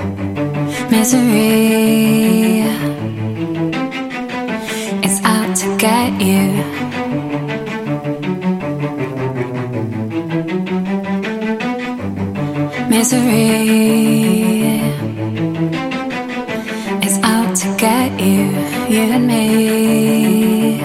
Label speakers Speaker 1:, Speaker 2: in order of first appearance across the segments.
Speaker 1: Misery is out to get you. Misery is out to get you, you and me.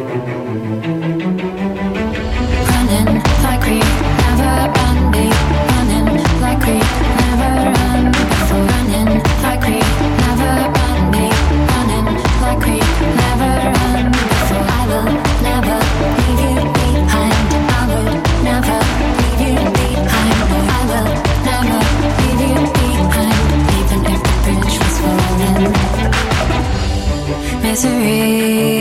Speaker 1: Running like we never run, deep. Running like we never run before. Running like we never run, deep. Running like we never run before. I will never leave you behind. I would never leave you behind. No, I will never leave you behind, even if the bridge was falling. Misery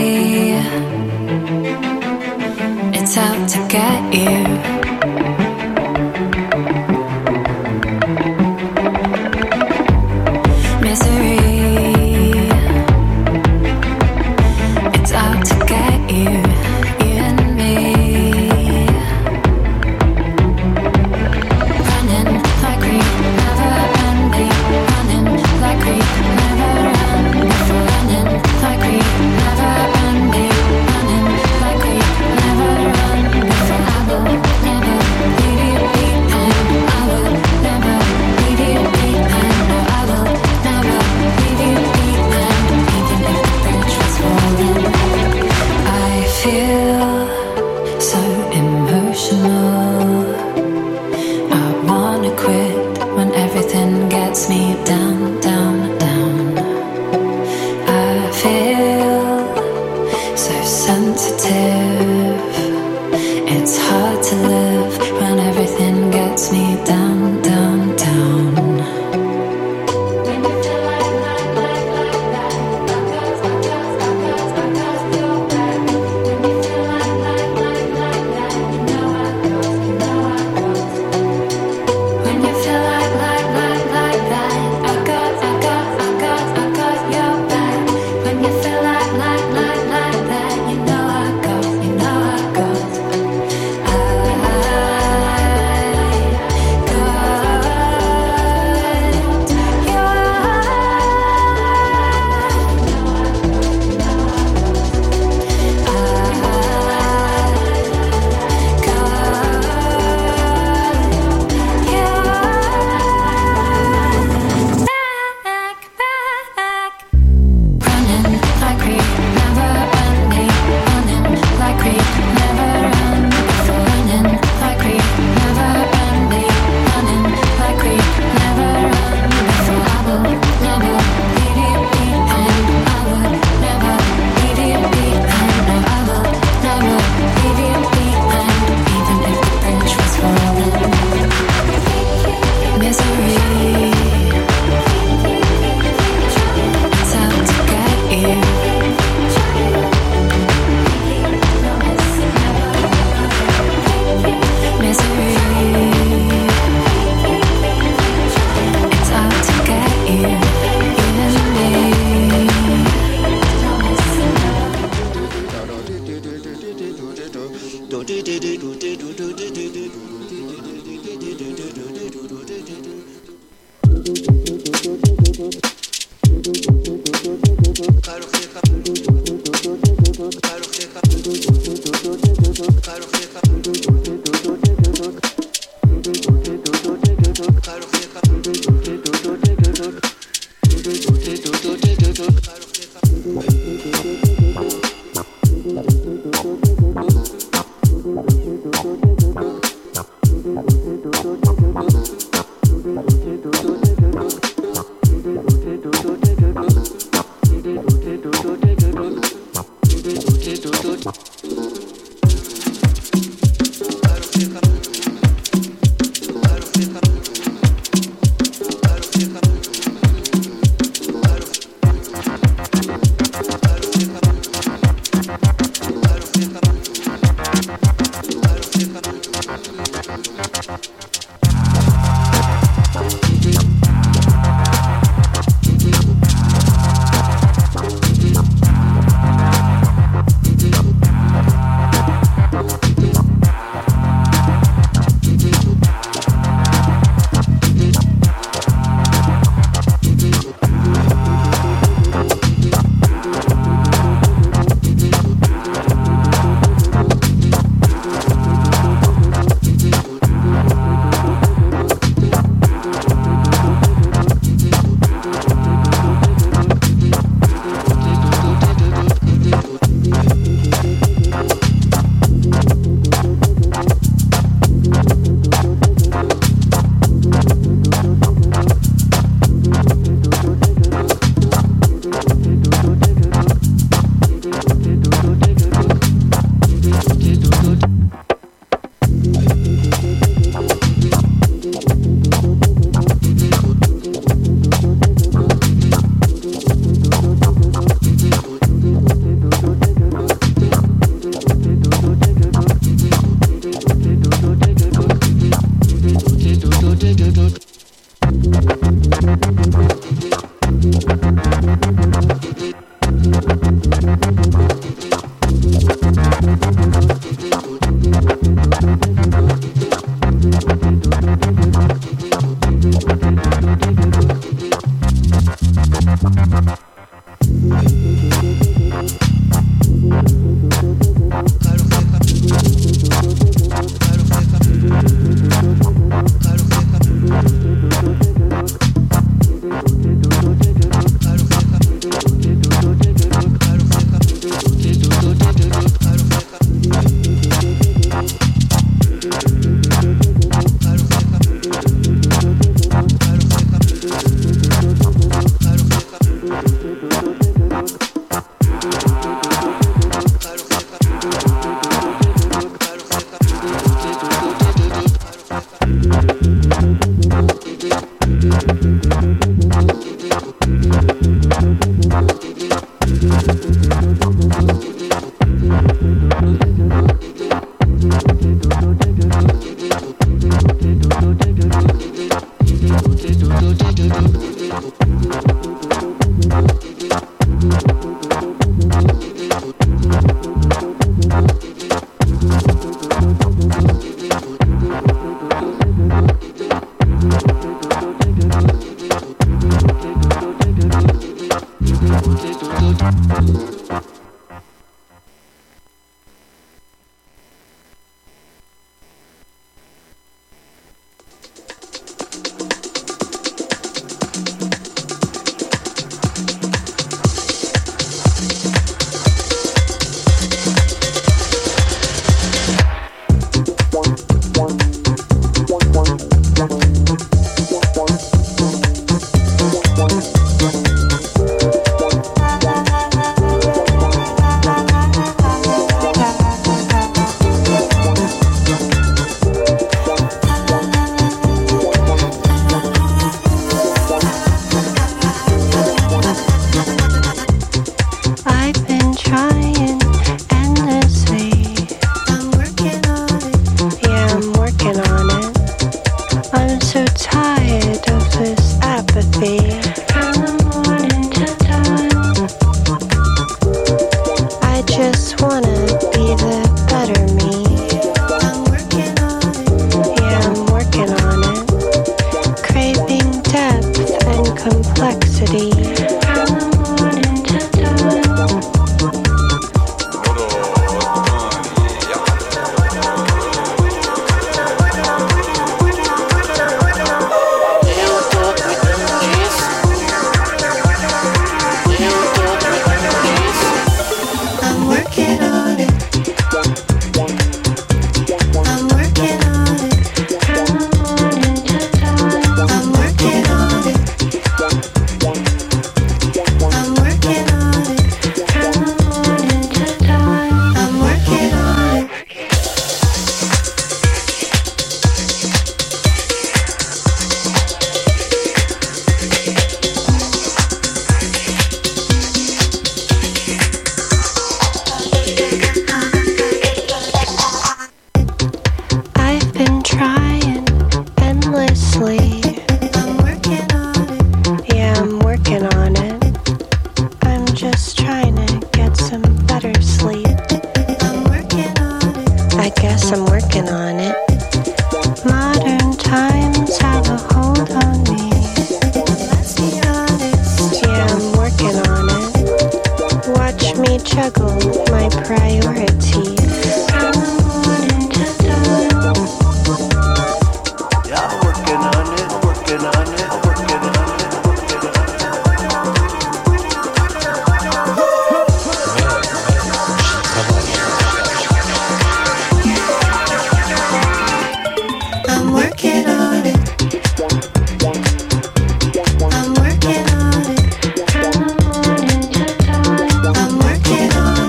Speaker 2: I'm working on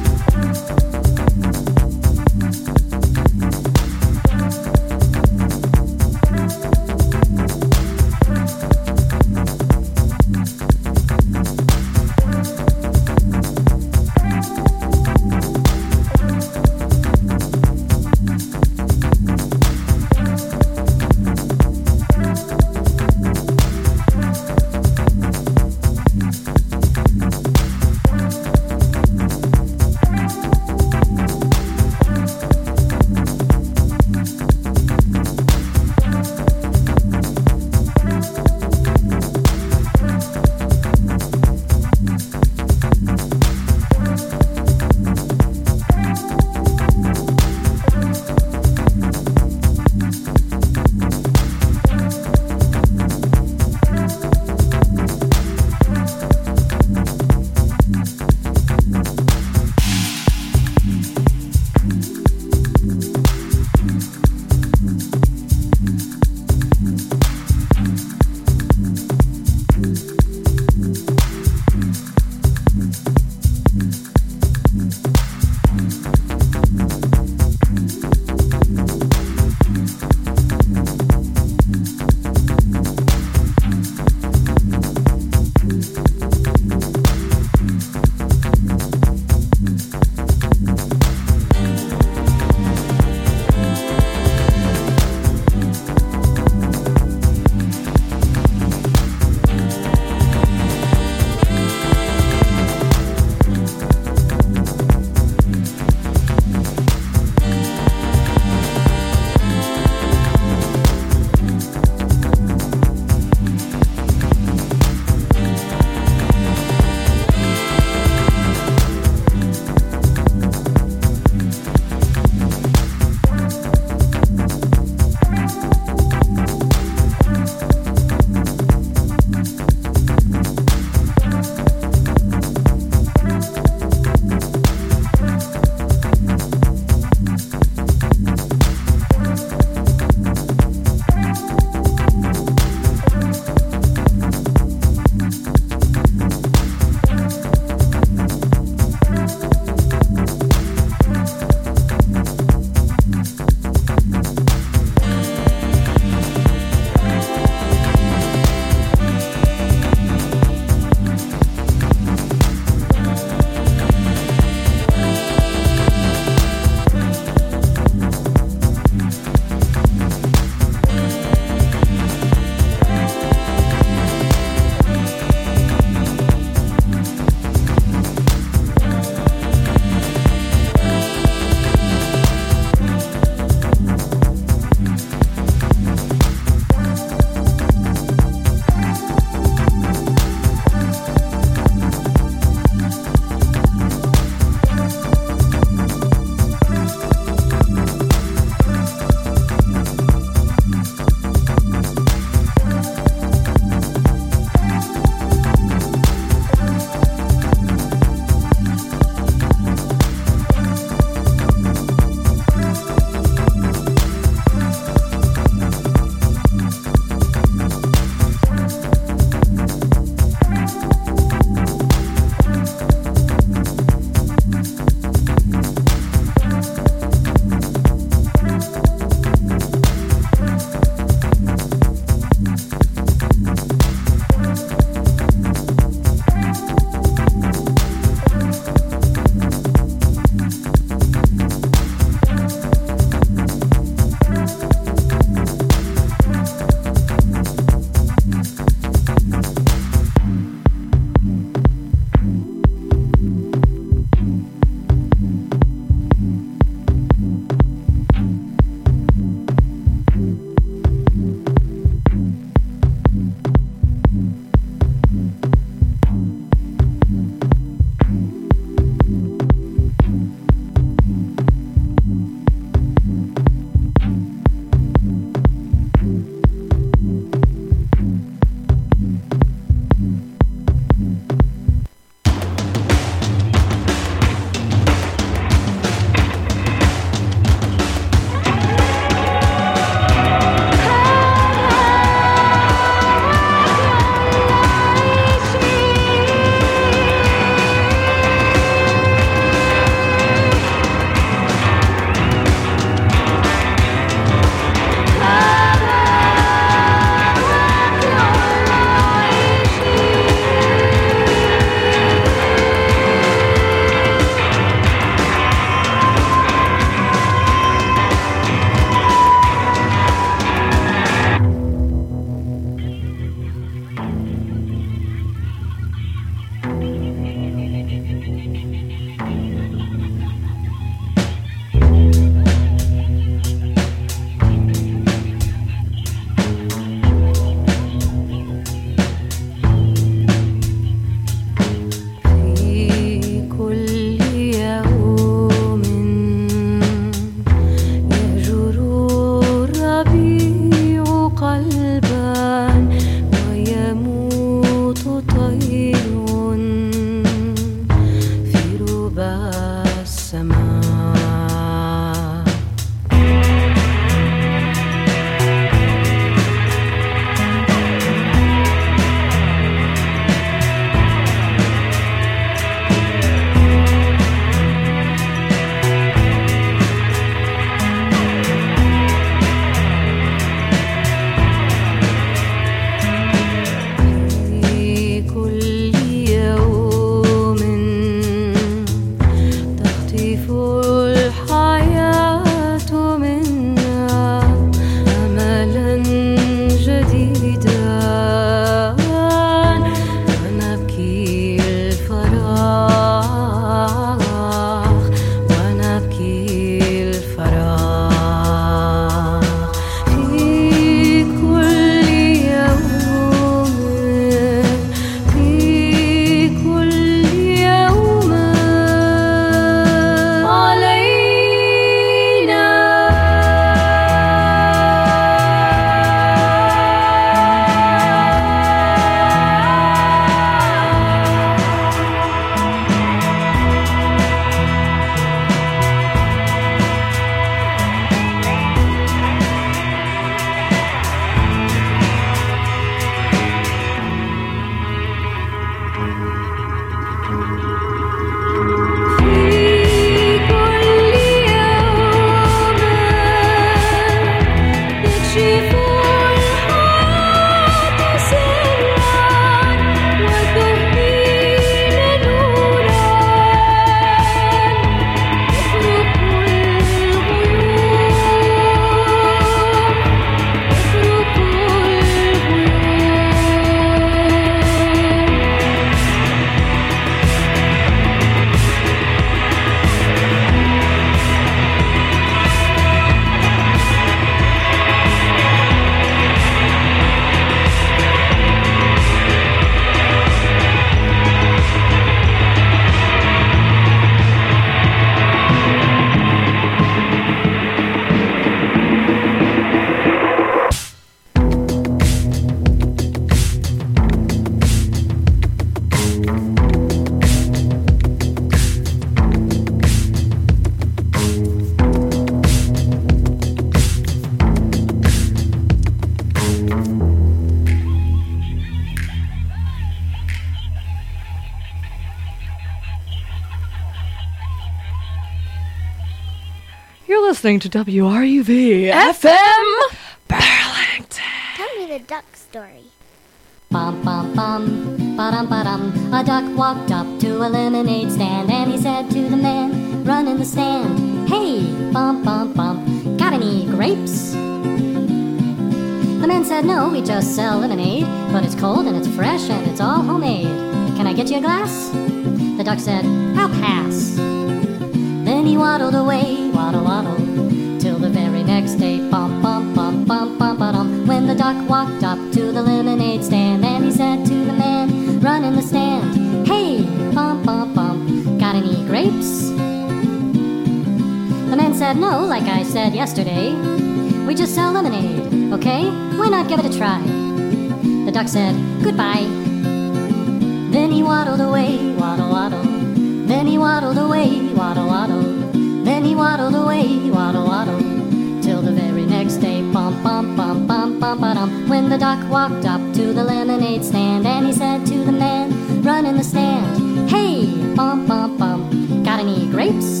Speaker 2: listening to WRUV FM Burlington.
Speaker 3: Tell me the duck story.
Speaker 4: Bum, bum, bum, ba-dum, ba-dum. A duck walked up to a lemonade stand, and he said to the man, run in the stand, hey, bum, bum, bum, got any grapes? The man said, no, we just sell lemonade, but it's cold and it's fresh and it's all homemade. Can I get you a glass? The duck said, I'll pass. Then he waddled away, waddle, waddle, till the very next day, bum, bum, bum, bum, bum, ba-dum. When the duck walked up to the lemonade stand, and he said to the man, run in the stand, hey, bum, bum, bum, got any grapes? The man said, no, like I said yesterday, we just sell lemonade, okay? Why not give it a try? The duck said, goodbye. Then he waddled away, waddle, waddle. Then he waddled away, waddle, waddle. Then he waddled away, waddle, waddle, till the very next day, bum, bum, bum, bum, bum, ba-dum. When the duck walked up to the lemonade stand, and he said to the man, run in the stand, hey, bum, bum, bum, got any grapes?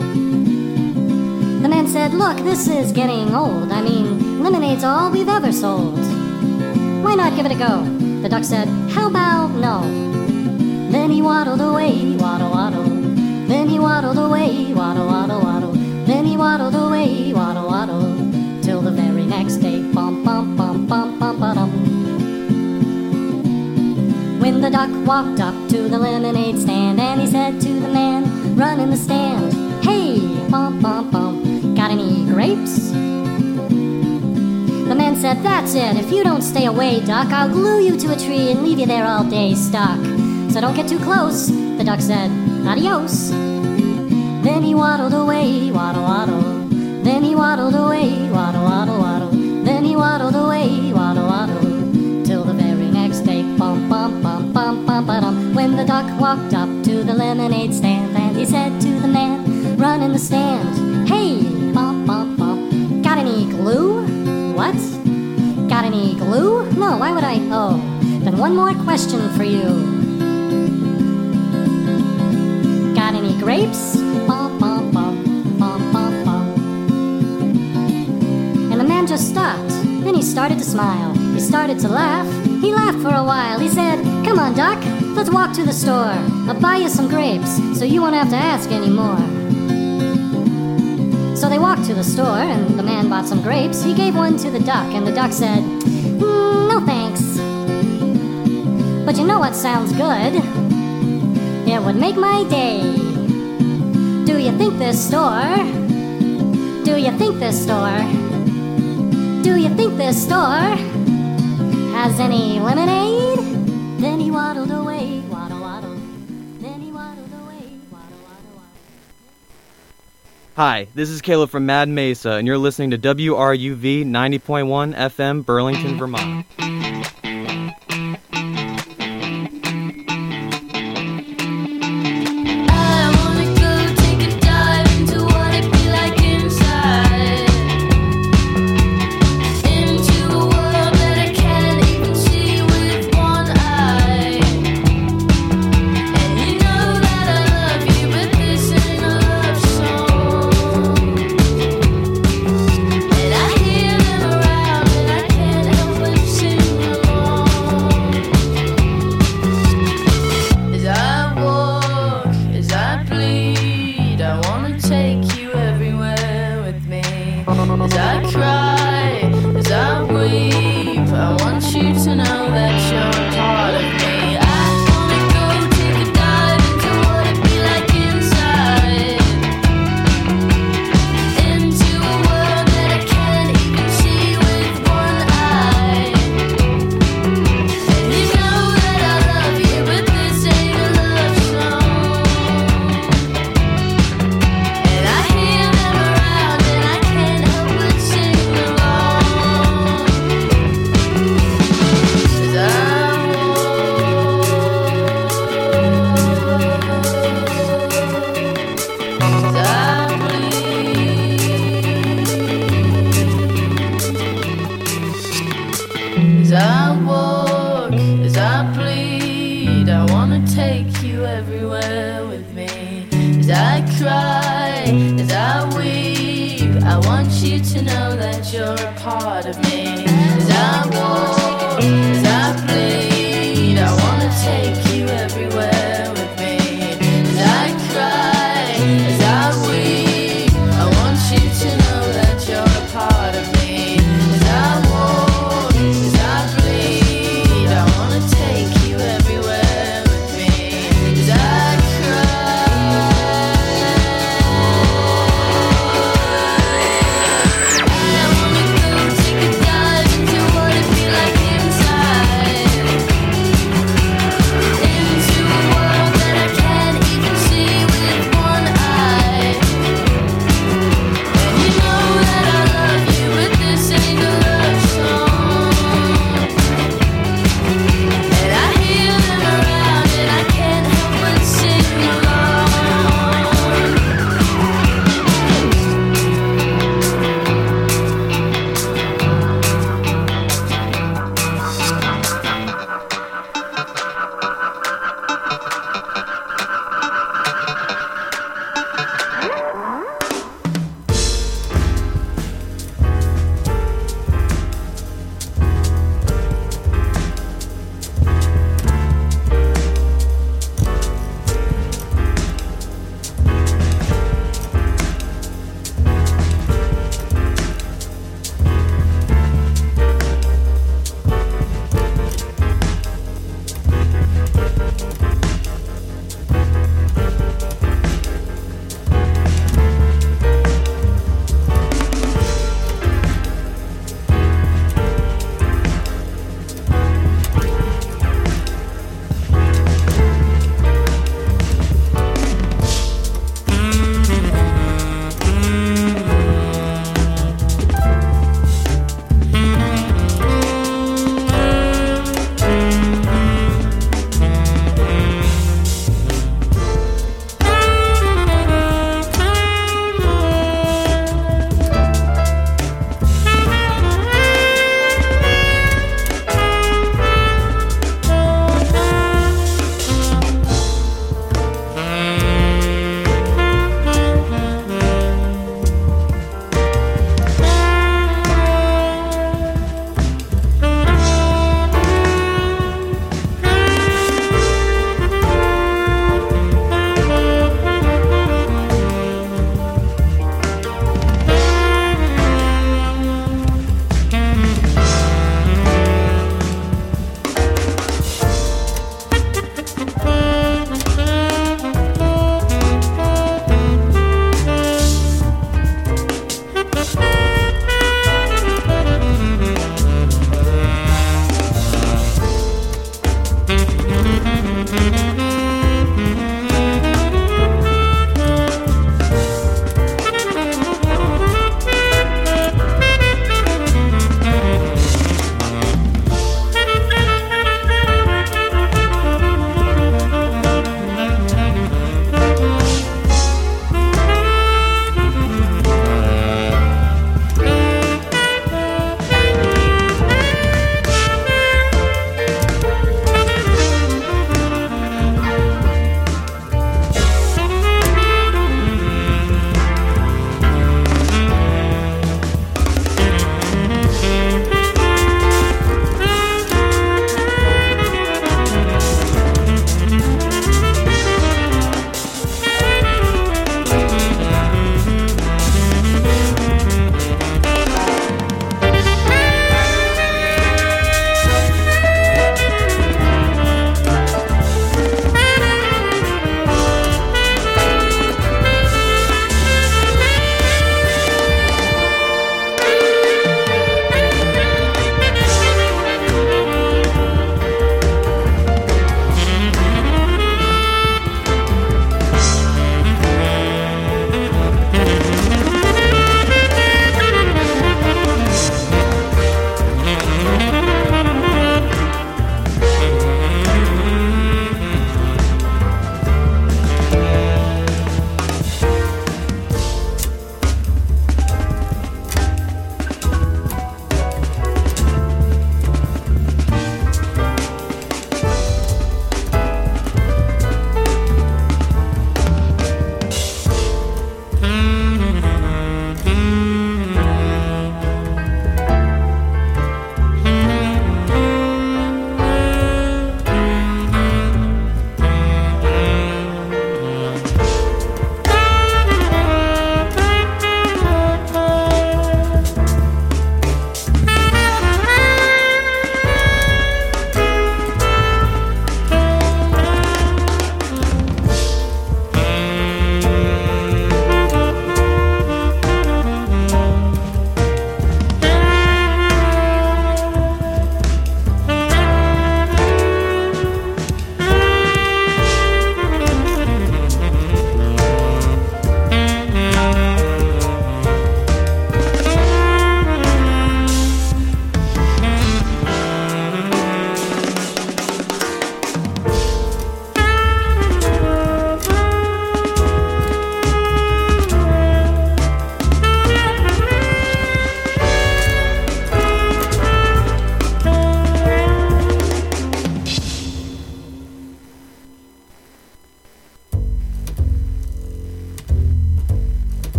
Speaker 4: The man said, look, this is getting old. I mean, lemonade's all we've ever sold. Why not give it a go? The duck said, how about no? Then he waddled away, waddle, waddle. Then he waddled away, waddle, waddle, waddle. Then he waddled away, waddle, waddle, till the very next day, bum, bum, bum, bum, bum, ba-dum. When the duck walked up to the lemonade stand, and he said to the man, run in the stand, hey, bum, bum, bum, got any grapes? The man said, that's it, if you don't stay away, duck, I'll glue you to a tree and leave you there all day stuck. So don't get too close, the duck said, adios. Then he waddled away, waddle, waddle. Then he waddled away, waddle, waddle, waddle. Then he waddled away, waddle, waddle, till the very next day, bum, bum, bum, bum, bum, ba-dum. When the duck walked up to the lemonade stand, and he said to the man, run in the stand, hey, bum, bum, bum, got any glue? What? Got any glue? No, why would I? Oh, then one more question for you. Got any grapes? Bum, bum, bum, bum, bum, bum. And the man just stopped. Then he started to smile. He started to laugh. He laughed for a while. He said, come on, duck, let's walk to the store. I'll buy you some grapes, so you won't have to ask anymore. So they walked to the store, and the man bought some grapes. He gave one to the duck, and the duck said, no thanks. But you know what sounds good? It would make my day. Do you think this store? Do you think this store? Do you think this store has any lemonade? Then he waddled away, waddle, waddle. Then he waddled away, waddle, waddle, waddle.
Speaker 5: Hi, this is Caleb from Mad Mesa, and you're listening to WRUV 90.1 FM, Burlington, Vermont.
Speaker 6: everywhere with me. As I cry, as I weep, to know that you're a part of me. As I walk, as I bleed, I wanna take you everywhere with me. As I cry, as I weep, I want you to know that you're a part of me. As I walk, as I bleed, I wanna take you everywhere with me. As I cry, I wanna go take a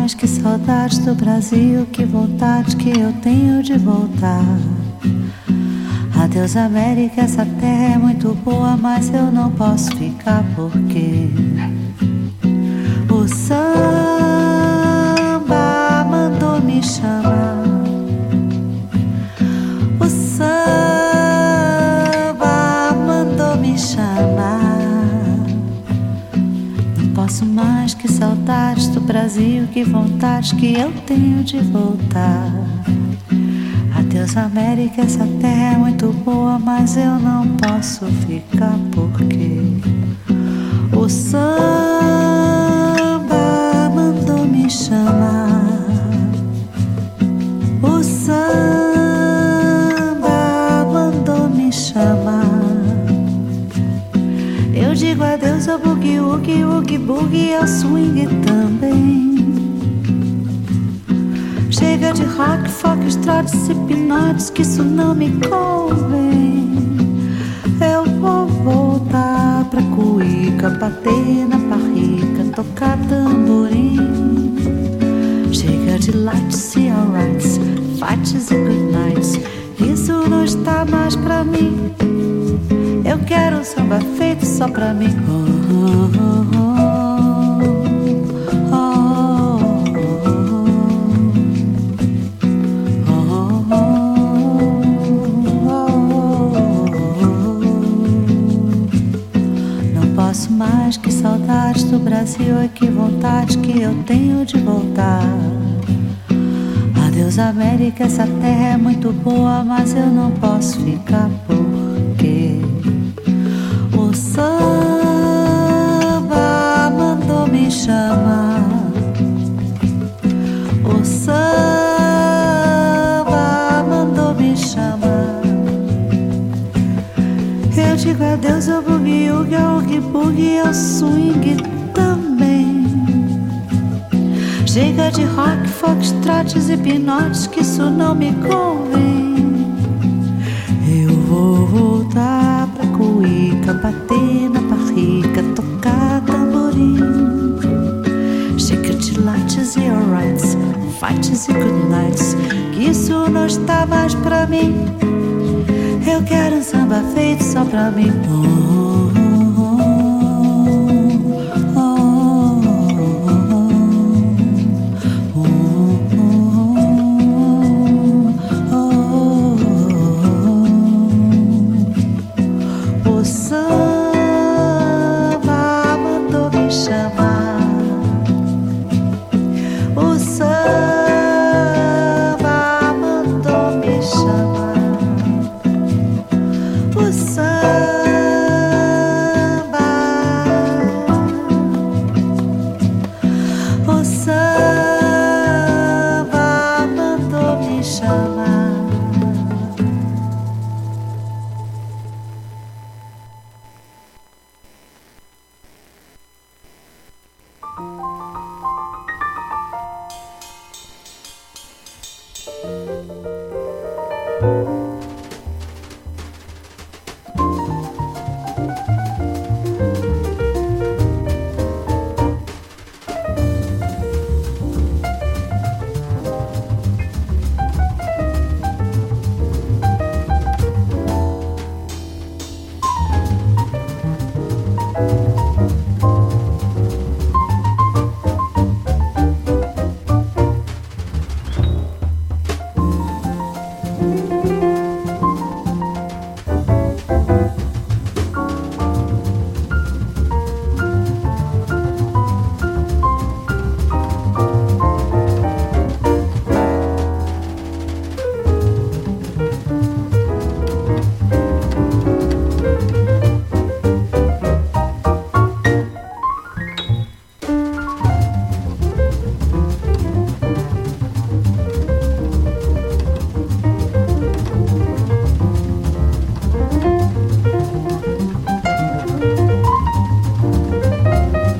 Speaker 7: mais que saudades do Brasil, que vontade que eu tenho de voltar. Adeus América, essa terra é muito boa, mas eu não posso ficar porque o samba mandou me chamar. O samba mandou me chamar. Não posso mais que saudades do Brasil, que vontade que eu tenho de voltar. Adeus América, essa terra é muito boa, mas eu não posso ficar porque o samba mandou me chamar. O samba mandou me chamar. Eu digo adeus ao boogie, woogie, woogie, boogie, ao swing também. Chega de rock, folk, trotes e pinotes, que isso não me convém. Eu vou voltar pra cuíca, bater na barriga, tocar tamborim. Chega de lights e alrights, fights e good nights, isso não está mais pra mim. Eu quero um samba feito só pra mim. Mais que saudades do Brasil, é que vontade que eu tenho de voltar. Adeus América, essa terra é muito boa, mas eu não posso ficar porque o samba mandou me chamar. O samba mandou me chamar. Eu digo adeus ao boogie, woogie, ao oogie boogie, ao swing também. Chega de rock, folk, trotes e pinotes, que isso não me convém. Eu vou voltar pra cuíca, bater na barriga, tocar tamborim. Chega de lights e alrights, fights e good nights, que isso não está mais pra mim. Eu quero um samba feito só pra mim. O samba mandou me chamar. O samba mandou me chamar. O samba mandou me chamar.